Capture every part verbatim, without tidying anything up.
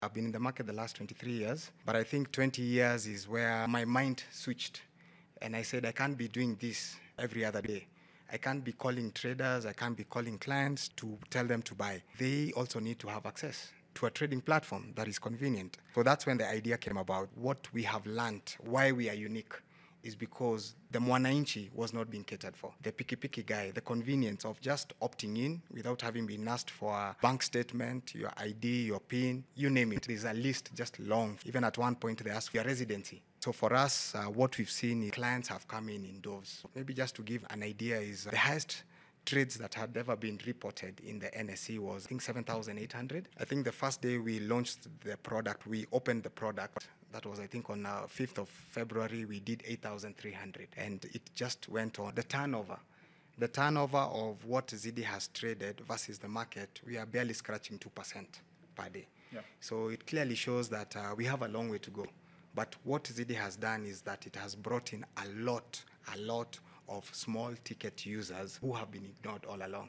I've been in the market the last twenty-three years, but I think twenty years is where my mind switched. And I said, I can't be doing this every other day. I can't be calling traders, I can't be calling clients to tell them to buy. They also need to have access to a trading platform that is convenient. So that's when the idea came about. What we have learned, why we are unique, is because the Mwananchi was not being catered for. The picky picky guy, the convenience of just opting in without having been asked for a bank statement, your I D, your PIN, you name it. There's a list just long. Even at one point they ask for your residency. So for us, uh, what we've seen is clients have come in in doves. Maybe just to give an idea is uh, the highest trades that had ever been reported in the N S E was, I think, seven thousand eight hundred. I think the first day we launched the product, we opened the product. That was, I think, on uh, fifth of February, we did eight thousand three hundred. And it just went on. The turnover, the turnover of what Zidi has traded versus the market, we are barely scratching two percent per day. Yeah. So it clearly shows that uh, we have a long way to go. But what Zidi has done is that it has brought in a lot, a lot of small ticket users who have been ignored all along.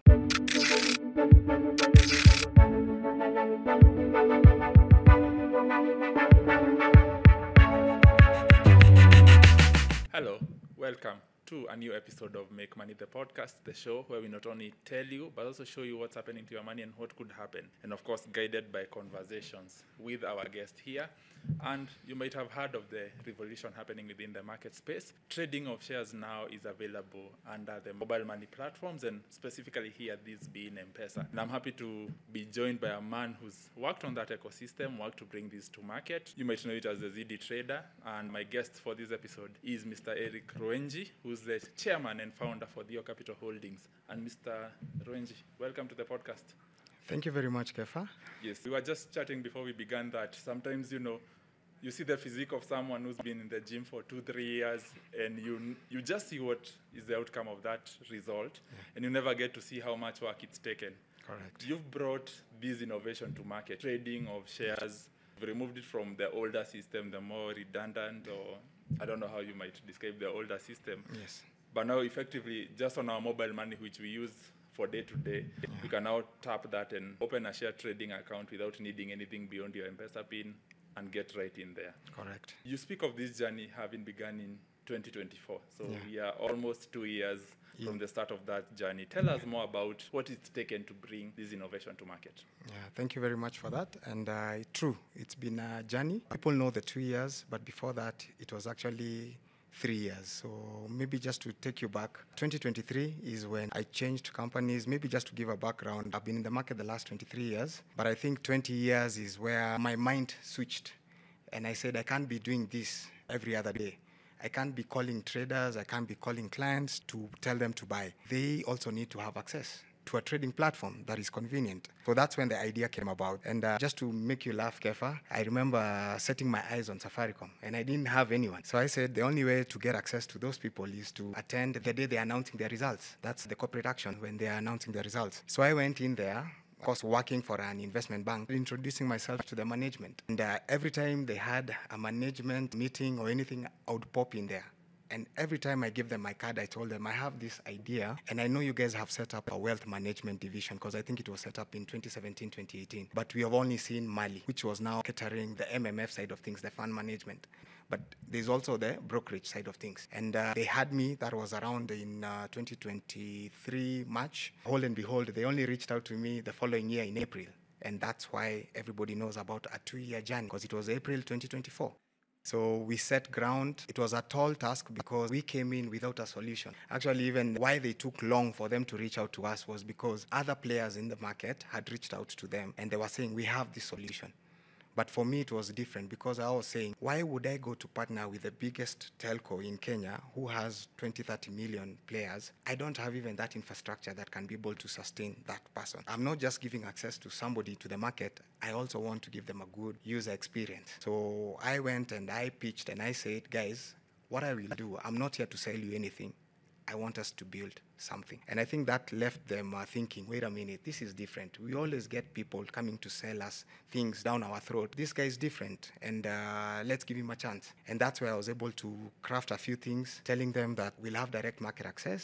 Hello, welcome to a new episode of Make Money the Podcast, the show where we not only tell you, but also show you what's happening to your money and what could happen. And of course, guided by conversations with our guest here. And you might have heard of the revolution happening within the market space. Trading of shares now is available under the mobile money platforms, and specifically here, this being M-Pesa. And I'm happy to be joined by a man who's worked on that ecosystem, worked to bring this to market. You might know it as the Zidi Trader. And my guest for this episode is Mister Eric Rwenji, who's the chairman and founder for Dio Capital Holdings. And Mister Rwenji, welcome to the podcast. Thank you very much, Kefa. Yes, we were just chatting before we began that sometimes, you know, you see the physique of someone who's been in the gym for two, three years, and you you just see what is the outcome of that result, yeah. And you never get to see how much work it's taken. Correct. You've brought this innovation to market, trading of shares. You've removed it from the older system, the more redundant, or I don't know how you might describe the older system. Yes. But now effectively, just on our mobile money, which we use for day to day, yeah. You can now tap that and open a share trading account without needing anything beyond your M-Pesa PIN and get right in there. Correct. You speak of this journey having begun in twenty twenty-four. So yeah. We are almost two years yeah. from the start of that journey. Tell us more about what it's taken to bring this innovation to market. Yeah, thank you very much for that. And uh, true, it's been a journey. People know the two years, but before that, it was actually three years. So maybe just to take you back, twenty twenty-three is when I changed companies. Maybe just to give a background, I've been in the market the last twenty-three years, but I think twenty years is where my mind switched. And I said, I can't be doing this every other day. I can't be calling traders, I can't be calling clients to tell them to buy. They also need to have access to a trading platform that is convenient. So that's when the idea came about. And uh, just to make you laugh, Kefa, I remember setting my eyes on Safaricom, and I didn't have anyone. So I said the only way to get access to those people is to attend the day they're announcing their results. That's the corporate action when they are announcing their results. So I went in there, of course, working for an investment bank, introducing myself to the management. And uh, every time they had a management meeting or anything, I would pop in there. And every time I give them my card, I told them, I have this idea, and I know you guys have set up a wealth management division, because I think it was set up in twenty seventeen, twenty eighteen. But we have only seen Mali, which was now catering the M M F side of things, the fund management. But there's also the brokerage side of things. And uh, they had me, that was around in uh, twenty twenty-three, March. Hold and behold, they only reached out to me the following year in April. And that's why everybody knows about a two-year journey, because it was April twenty twenty-four. So we set ground. It was a tall task because we came in without a solution. Actually, even why they took long for them to reach out to us was because other players in the market had reached out to them and they were saying, we have this solution. But for me, it was different because I was saying, why would I go to partner with the biggest telco in Kenya who has twenty, thirty million players? I don't have even that infrastructure that can be able to sustain that person. I'm not just giving access to somebody to the market. I also want to give them a good user experience. So I went and I pitched and I said, guys, what I will do, I'm not here to sell you anything. I want us to build something. And I think that left them uh, thinking, wait a minute, this is different. We always get people coming to sell us things down our throat. This guy is different, and uh, let's give him a chance. And that's where I was able to craft a few things, telling them that we'll have direct market access,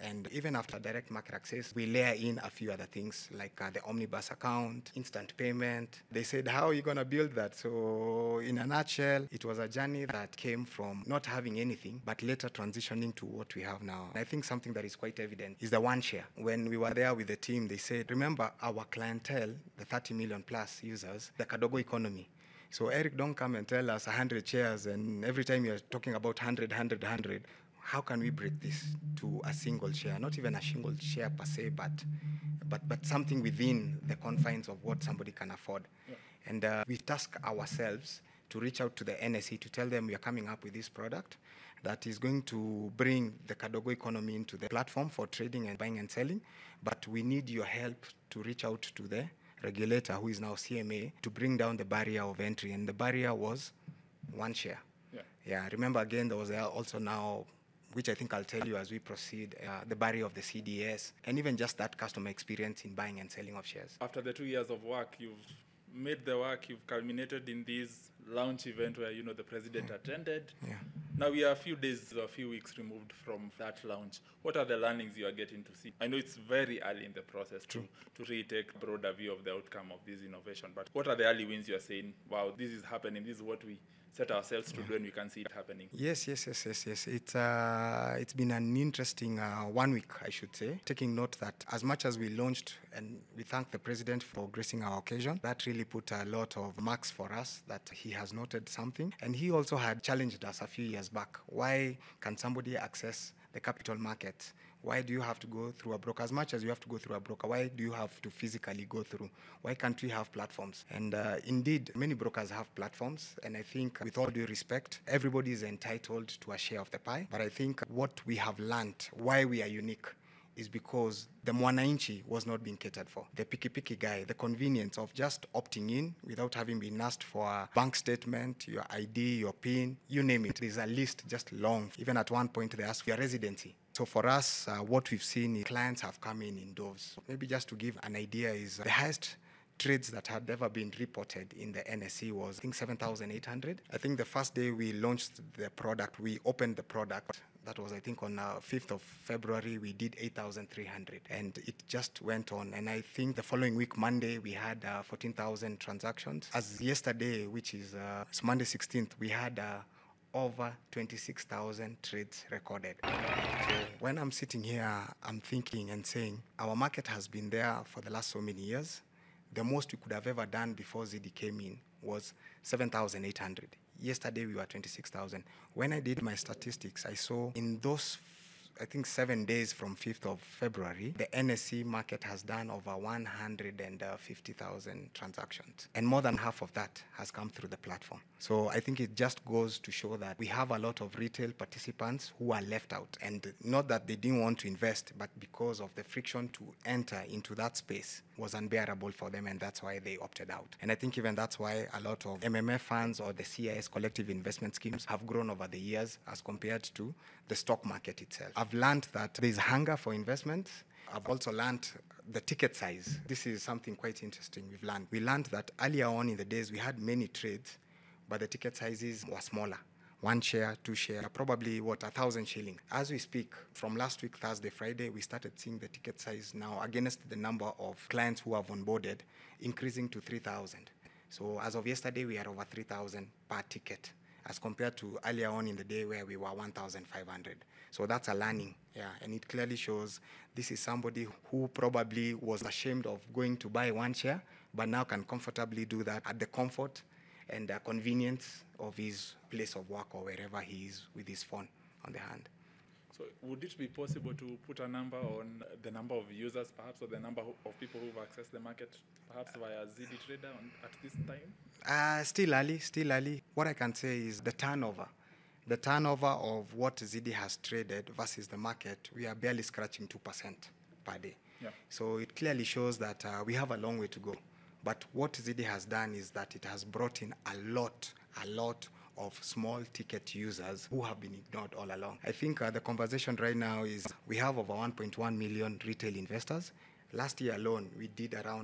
And even after direct market access, we layer in a few other things like uh, the omnibus account, instant payment. They said, how are you going to build that? So in a nutshell, it was a journey that came from not having anything, but later transitioning to what we have now. And I think something that is quite evident is the one share. When we were there with the team, they said, remember our clientele, the thirty million plus users, the Kadogo economy. So Eric, don't come and tell us one hundred shares, and every time you're talking about one hundred, one hundred, one hundred, how can we break this to a single share? Not even a single share per se, but but but something within the confines of what somebody can afford. Yeah. And uh, we task ourselves to reach out to the N S E to tell them we are coming up with this product that is going to bring the Kadogo economy into the platform for trading and buying and selling, but we need your help to reach out to the regulator, who is now C M A, to bring down the barrier of entry. And the barrier was one share. Yeah. Yeah. Remember, again, there was also now, which I think I'll tell you as we proceed, uh, the barrier of the C D S, and even just that customer experience in buying and selling of shares. After the two years of work, you've made the work, you've culminated in this launch event where, you know, the president yeah. attended. Yeah. Now we are a few days, a few weeks removed from that launch. What are the learnings you are getting to see? I know it's very early in the process to, to really take a broader view of the outcome of this innovation, but what are the early wins you are saying, wow, this is happening, this is what we set ourselves to yeah. do, and we can see it happening? Yes, yes, yes, yes, yes. It's, uh, it's been an interesting uh, one week, I should say, taking note that as much as we launched, and we thank the president for gracing our occasion, that really put a lot of marks for us, that he has noted something. And he also had challenged us a few years back. Why can somebody access the capital market? Why do you have to go through a broker? As much as you have to go through a broker, why do you have to physically go through? Why can't we have platforms? And uh, indeed, many brokers have platforms. And I think, with all due respect, everybody is entitled to a share of the pie. But I think what we have learned, why we are unique, is because the mwananchi was not being catered for. The picky-picky guy, the convenience of just opting in without having been asked for a bank statement, your I D, your PIN, you name it. There's a list just long. Even at one point, they ask for your residency. So for us, uh, what we've seen is clients have come in in doves. Maybe just to give an idea is uh, the highest trades that had ever been reported in the N S E was, I think, seven thousand eight hundred. I think the first day we launched the product, we opened the product. That was, I think, on uh, fifth of February, we did eight thousand three hundred. And it just went on. And I think the following week, Monday, we had uh, fourteen thousand transactions. As yesterday, which is uh, Monday sixteenth, we had uh, over twenty-six thousand trades recorded. So when I'm sitting here, I'm thinking and saying, our market has been there for the last so many years. The most we could have ever done before Z D came in was seven thousand eight hundred. Yesterday, we were twenty-six thousand. When I did my statistics, I saw in those, I think, seven days from fifth of February, the N S E market has done over one hundred fifty thousand transactions. And more than half of that has come through the platform. So I think it just goes to show that we have a lot of retail participants who are left out. And not that they didn't want to invest, but because of the friction to enter into that space was unbearable for them, and that's why they opted out. And I think even that's why a lot of M M F funds or the C I S collective investment schemes have grown over the years as compared to the stock market itself. I've learned that there's hunger for investment. I've also learned the ticket size. This is something quite interesting we've learned. We learned that earlier on in the days, we had many trades, but the ticket sizes were smaller. One share, two share, probably, what, a thousand shillings. As we speak, from last week, Thursday, Friday, we started seeing the ticket size now against the number of clients who have onboarded, increasing to three thousand. So as of yesterday, we are over three thousand per ticket, as compared to earlier on in the day where we were one thousand five hundred. So that's a learning, yeah, and it clearly shows this is somebody who probably was ashamed of going to buy one share, but now can comfortably do that at the comfort and the convenience of his place of work or wherever he is with his phone on the hand. So would it be possible to put a number on the number of users, perhaps, or the number of people who've accessed the market, perhaps via Z D Trader on, at this time? Uh, still early, still early. What I can say is the turnover. The turnover of what Z D has traded versus the market, we are barely scratching two percent per day. Yeah. So it clearly shows that uh, we have a long way to go. But what Z D has done is that it has brought in a lot, a lot of small ticket users who have been ignored all along. I think uh, the conversation right now is we have over one point one million retail investors. Last year alone, we did around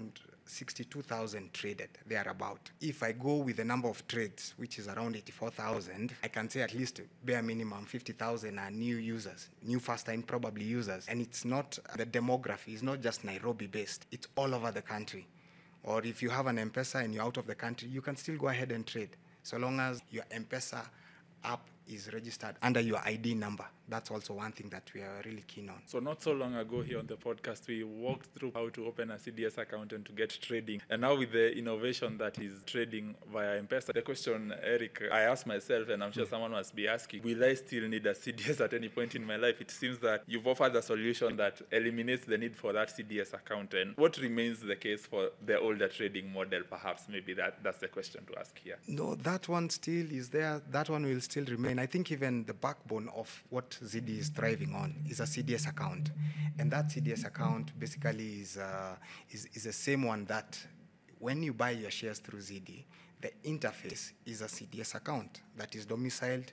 sixty-two thousand traded, thereabout. If I go with the number of trades, which is around eighty-four thousand, I can say at least bare minimum fifty thousand are new users, new first-time probably users. And it's not, the demography is not just Nairobi-based, it's all over the country. Or if you have an M-Pesa and you're out of the country, you can still go ahead and trade, so long as your M-Pesa app is registered under your I D number. That's also one thing that we are really keen on. So not so long ago here on the podcast, we walked through how to open a C D S account and to get trading. And now with the innovation that is trading via M-Pesa, the question, Eric, I asked myself, and I'm sure mm. someone must be asking, will I still need a C D S at any point in my life? It seems that you've offered a solution that eliminates the need for that C D S account. And what remains the case for the older trading model, perhaps? Maybe that, that's the question to ask here. No, that one still is there. That one will still remain. I think even the backbone of what Z D is thriving on is a C D S account, and that C D S account basically is uh, is, is the same one that when you buy your shares through Z D, the interface is a C D S account that is domiciled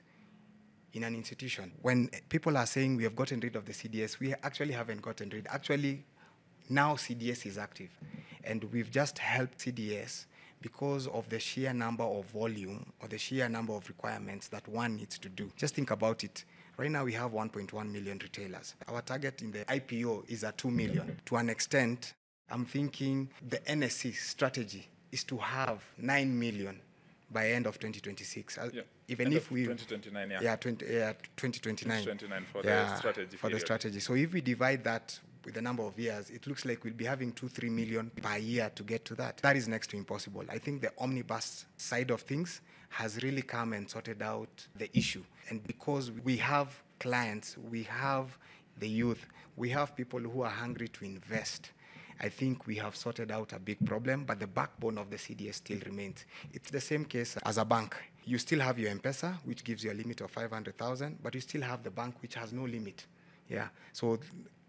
in an institution. When people are saying we have gotten rid of the C D S, we actually haven't gotten rid. Actually, now C D S is active, and we've just helped C D S because of the sheer number of volume or the sheer number of requirements that one needs to do. Just think about it. Right now we have one point one million retailers. Our target in the I P O is at two million. To an extent, I'm thinking the N S C strategy is to have nine million by end of twenty twenty-six. Yeah. Even end if we twenty twenty-nine, yeah. Yeah, twenty, yeah twenty twenty-nine. twenty twenty-nine for yeah, the strategy. For period. the strategy. So if we divide that with the number of years, it looks like we'll be having two, three million per year to get to that. That is next to impossible. I think the omnibus side of things has really come and sorted out the issue. And because we have clients, we have the youth, we have people who are hungry to invest, I think we have sorted out a big problem, but the backbone of the C D S still remains. It's the same case as a bank. You still have your M-Pesa, which gives you a limit of five hundred thousand, but you still have the bank, which has no limit. Yeah. So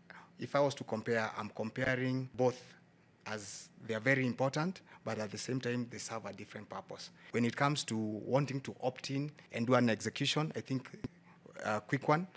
if I was to compare, I'm comparing both as they are very important, but at the same time, they serve a different purpose. When it comes to wanting to opt in and do an execution, I think a quick one,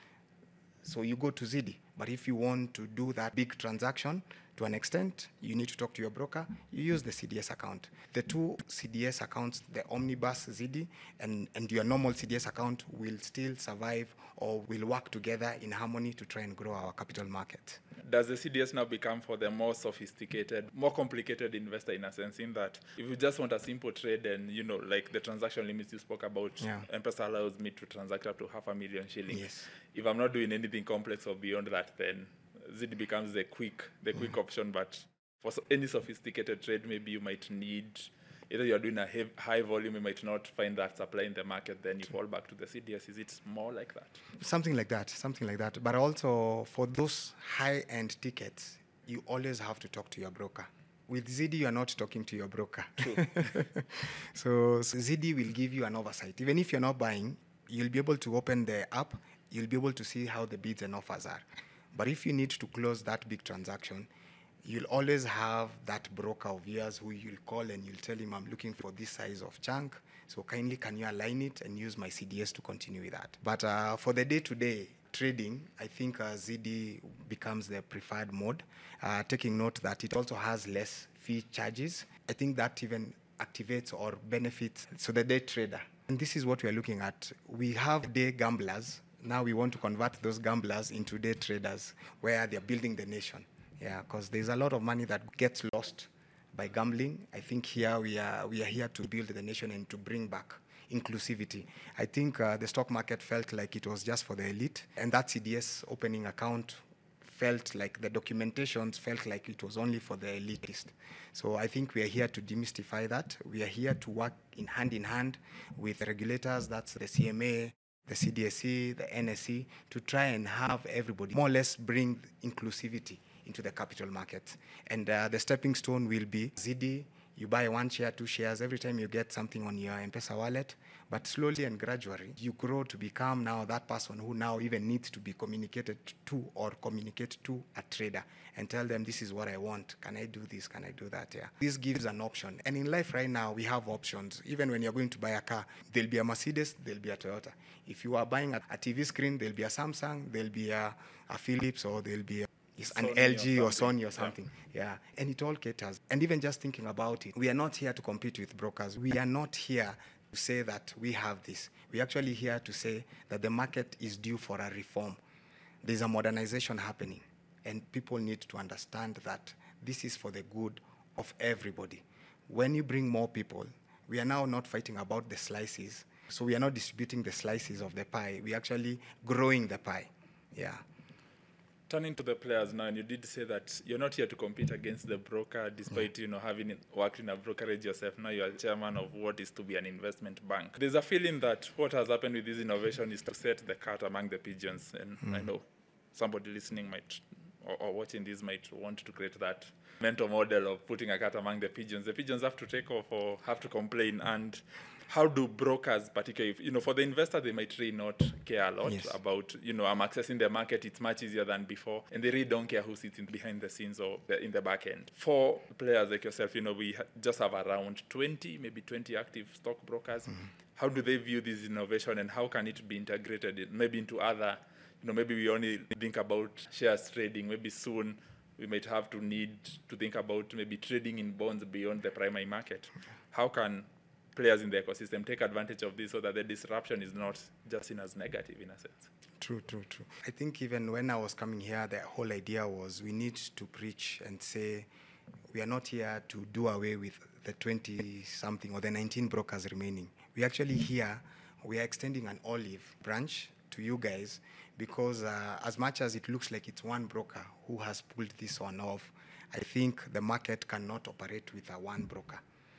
so you go to Z D. But if you want to do that big transaction, to an extent, you need to talk to your broker, you use the C D S account. The two C D S accounts, the Omnibus Z D and, and your normal C D S account will still survive or will work together in harmony to try and grow our capital market. Does the C D S now become for the more sophisticated, more complicated investor in a sense, in that if you just want a simple trade and, you know, like the transaction limits you spoke about, yeah. M-Pesa allows me to transact up to half a million shillings. Yes. If I'm not doing anything complex or beyond that, then Z D becomes the quick, the quick mm. option. But for so, any sophisticated trade, maybe you might need, either you're doing a hev- high volume, you might not find that supply in the market, then you fall back to the C D S. Is it more like that? Something like that, something like that. But also for those high-end tickets, you always have to talk to your broker. With Z D, you are not talking to your broker. True. so, so Z D will give you an oversight. Even if you're not buying, you'll be able to open the app, you'll be able to see how the bids and offers are. But if you need to close that big transaction, you'll always have that broker of yours who you'll call and you'll tell him, I'm looking for this size of chunk, so kindly can you align it and use my C D S to continue with that. But uh, for the day-to-day trading, I think uh, Z D becomes the preferred mode, uh, taking note that it also has less fee charges. I think that even activates or benefits so the day trader. And this is what we are looking at. We have day gamblers. Now we want to convert those gamblers into day traders where they're building the nation. Yeah, because there's a lot of money that gets lost by gambling. I think here we are we are here to build the nation and to bring back inclusivity. I think uh, the stock market felt like it was just for the elite, and that C D S opening account felt like the documentations felt like it was only for the elitist. So I think we are here to demystify that. We are here to work in hand in hand with the regulators, that's the C M A, the C D S E, the N S E, to try and have everybody more or less bring inclusivity into the capital market. And uh, the stepping stone will be Z D. You buy one share, two shares, every time you get something on your M-Pesa wallet. But slowly and gradually, you grow to become now that person who now even needs to be communicated to or communicate to a trader and tell them, this is what I want. Can I do this? Can I do that? Yeah. This gives an option. And in life right now, we have options. Even when you're going to buy a car, there'll be a Mercedes, there'll be a Toyota. If you are buying a, a T V screen, there'll be a Samsung, there'll be a, a Philips, or there'll be a It's an Sony L G or or, something. Sony or something. Yeah. yeah. And it all caters. And even just thinking about it, we are not here to compete with brokers. We are not here to say that we have this. We're actually here to say that the market is due for a reform. There's a modernization happening. And people need to understand that this is for the good of everybody. When you bring more people, we are now not fighting about the slices. So we are not distributing the slices of the pie. We're actually growing the pie. Yeah. Turning to the players now, and you did say that you're not here to compete against the broker, despite yeah. you know having worked in a brokerage yourself. Now you are chairman of what is to be an investment bank. There's a feeling that what has happened with this innovation is to set the cat among the pigeons. And mm. I know somebody listening might or, or watching this might want to create that mental model of putting a cat among the pigeons. The pigeons have to take off or have to complain. And how do brokers, particularly, if, you know, for the investor, they might really not care a lot yes. about, you know, I'm accessing the market, it's much easier than before, and they really don't care who sits in behind the scenes or the, in the back end. For players like yourself, you know, we ha- just have around twenty, maybe twenty active stockbrokers. Mm-hmm. How do they view this innovation, and how can it be integrated in, maybe into other, you know, maybe we only think about shares trading, maybe soon we might have to need to think about maybe trading in bonds beyond the primary market. Okay. How can players in the ecosystem take advantage of this so that the disruption is not just seen as negative in a sense? True, true, true. I think even when I was coming here, the whole idea was we need to preach and say we are not here to do away with the twenty-something or the nineteen brokers remaining. We're actually here, we are extending an olive branch to you guys because uh, as much as it looks like it's one broker who has pulled this one off, I think the market cannot operate with a one broker.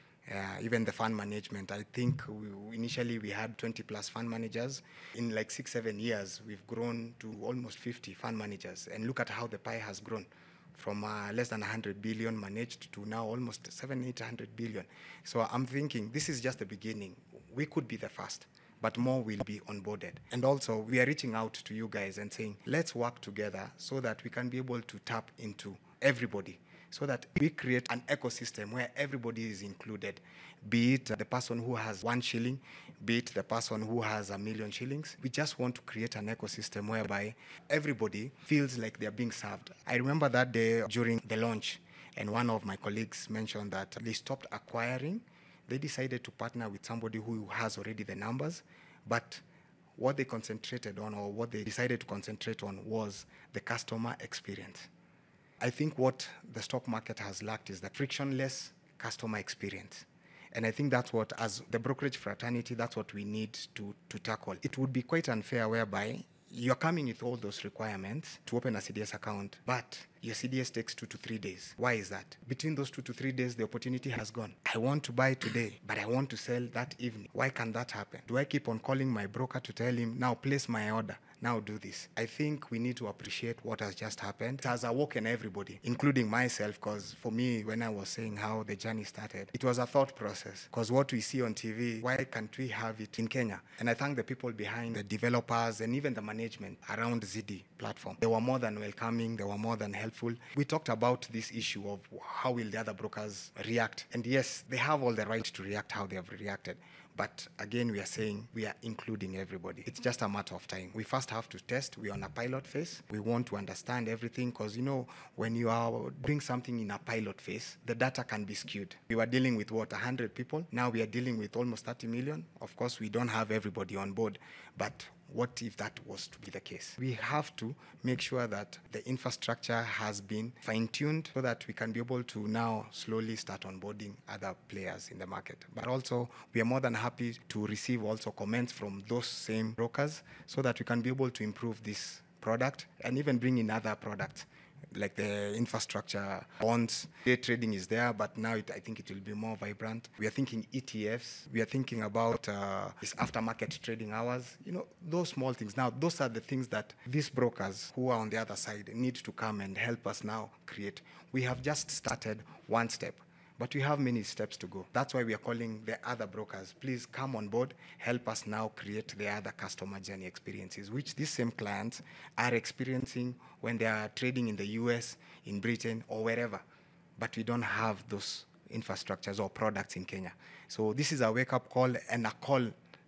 Uh, even the fund management, I think we, initially we had twenty plus fund managers. In like six, seven years, we've grown to almost fifty fund managers. And look at how the pie has grown from uh, less than one hundred billion managed to now almost seven, eight hundred billion. So I'm thinking this is just the beginning. We could be the first, but more will be onboarded. And also we are reaching out to you guys and saying, let's work together so that we can be able to tap into everybody, so that we create an ecosystem where everybody is included, be it the person who has one shilling, be it the person who has a million shillings. We just want to create an ecosystem whereby everybody feels like they're being served. I remember that day during the launch, and one of my colleagues mentioned that they stopped acquiring. They decided to partner with somebody who has already the numbers, but what they concentrated on, or what they decided to concentrate on, was the customer experience. I think what the stock market has lacked is the frictionless customer experience. And I think that's what, as the brokerage fraternity, that's what we need to, to tackle. It would be quite unfair whereby you're coming with all those requirements to open a C D S account, but your C D S takes two to three days. Why is that? Between those two to three days, the opportunity has gone. I want to buy today, but I want to sell that evening. Why can that happen? Do I keep on calling my broker to tell him, now place my order, now do this? I think we need to appreciate what has just happened. It has awoken everybody, including myself, because for me, when I was saying how the journey started, it was a thought process. Because what we see on T V, why can't we have it in Kenya? And I thank the people behind, the developers, and even the management around Z D platform. They were more than welcoming, they were more than helpful. We talked about this issue of how will the other brokers react. And yes, they have all the right to react how they have reacted. But again, we are saying we are including everybody. It's just a matter of time. We first have to test. We're on a pilot phase. We want to understand everything because, you know, when you are doing something in a pilot phase, the data can be skewed. We were dealing with, what, one hundred people? Now we are dealing with almost thirty million. Of course, we don't have everybody on board, but what if that was to be the case? We have to make sure that the infrastructure has been fine-tuned so that we can be able to now slowly start onboarding other players in the market. But also, we are more than happy to receive also comments from those same brokers so that we can be able to improve this product and even bring in other products like the infrastructure, bonds. Day trading is there, but now it, I think it will be more vibrant. We are thinking E T Fs. We are thinking about uh, this aftermarket trading hours. You know, those small things. Now, those are the things that these brokers who are on the other side need to come and help us now create. We have just started one step, but we have many steps to go. That's why we are calling the other brokers. Please come on board, help us now create the other customer journey experiences, which these same clients are experiencing when they are trading in the U S, in Britain, or wherever. But we don't have those infrastructures or products in Kenya. So this is a wake-up call and a call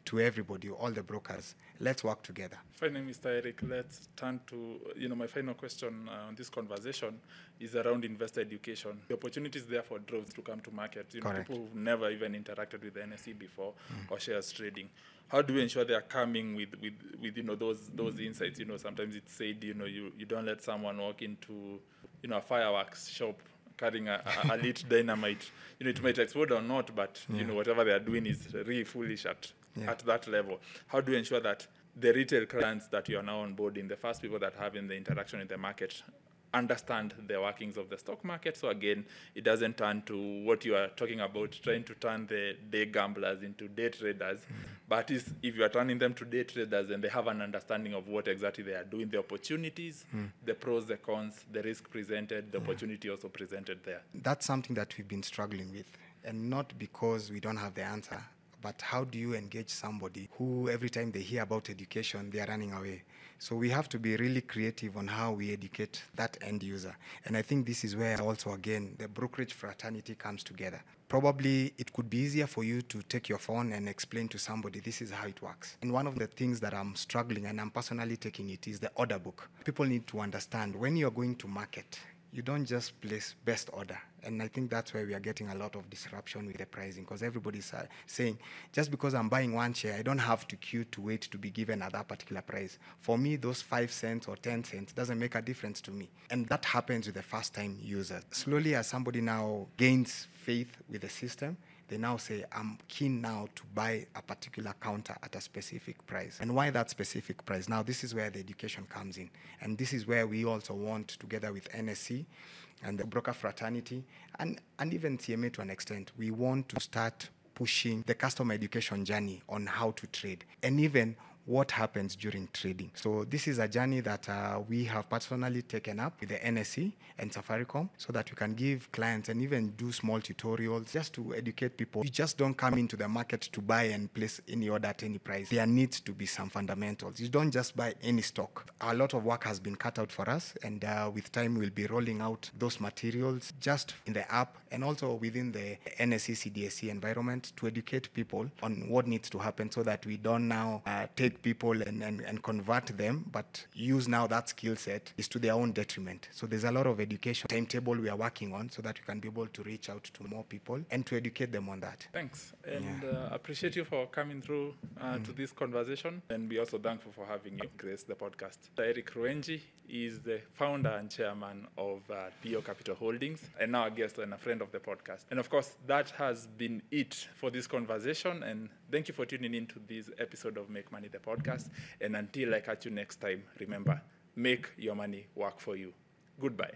to everybody, all the brokers. Let's work together. Finally, Mister Eric, let's turn to, you know, my final question uh, on this conversation is around investor education. The opportunities there for droves to come to market. You know, Correct. people who've never even interacted with the N S E before mm. or shares trading. How do we ensure they are coming with, with, with you know, those those insights? You know, sometimes it's said, you know, you, you don't let someone walk into, you know, a fireworks shop carrying a, a, a lit dynamite. You know, it might explode or not, but, yeah. you know, whatever they are doing is really foolish at, yeah. at that level. How do you ensure that the retail clients that you are now onboarding, the first people that have in the interaction in the market, understand the workings of the stock market? So again, it doesn't turn to what you are talking about, trying to turn the day gamblers into day traders. Mm-hmm. But is, if you are turning them to day traders and they have an understanding of what exactly they are doing, the opportunities, mm. the pros, the cons, the risk presented, the yeah. opportunity also presented there. That's something that we've been struggling with, and not because we don't have the answer, but how do you engage somebody who every time they hear about education, they are running away? So we have to be really creative on how we educate that end user. And I think this is where also, again, the brokerage fraternity comes together. Probably it could be easier for you to take your phone and explain to somebody, this is how it works. And one of the things that I'm struggling, and I'm personally taking it, is the order book. People need to understand when you're going to market, you don't just place best order. And I think that's where we are getting a lot of disruption with the pricing, because everybody's uh, saying, just because I'm buying one share, I don't have to queue to wait to be given at that particular price. For me, those five cents or ten cents doesn't make a difference to me. And that happens with the first-time users. Slowly, as somebody now gains faith with the system, they now say, I'm keen now to buy a particular counter at a specific price. And why that specific price? Now, this is where the education comes in. And this is where we also want, together with N S C and the broker fraternity, and, and even C M A to an extent, we want to start pushing the customer education journey on how to trade, and even what happens during trading. So this is a journey that uh, we have personally taken up with the N S E and Safaricom, so that we can give clients and even do small tutorials just to educate people. You just don't come into the market to buy and place any order at any price. There needs to be some fundamentals. You don't just buy any stock. A lot of work has been cut out for us, and uh, with time we'll be rolling out those materials just in the app and also within the N S E C D S C environment to educate people on what needs to happen, so that we don't now uh, take people and, and, and convert them, but use now that skill set is to their own detriment. So there's a lot of education timetable we are working on, so that we can be able to reach out to more people and to educate them on that. Thanks. And yeah. uh, appreciate you for coming through uh, mm. to this conversation. And we're also thankful for having you grace the podcast. Eric Ruenji is the founder and chairman of uh, P O Capital Holdings, and now a guest and a friend of the podcast. And of course, that has been it for this conversation. And thank you for tuning in to this episode of Make Money, the podcast. And until I catch you next time, remember, make your money work for you. Goodbye.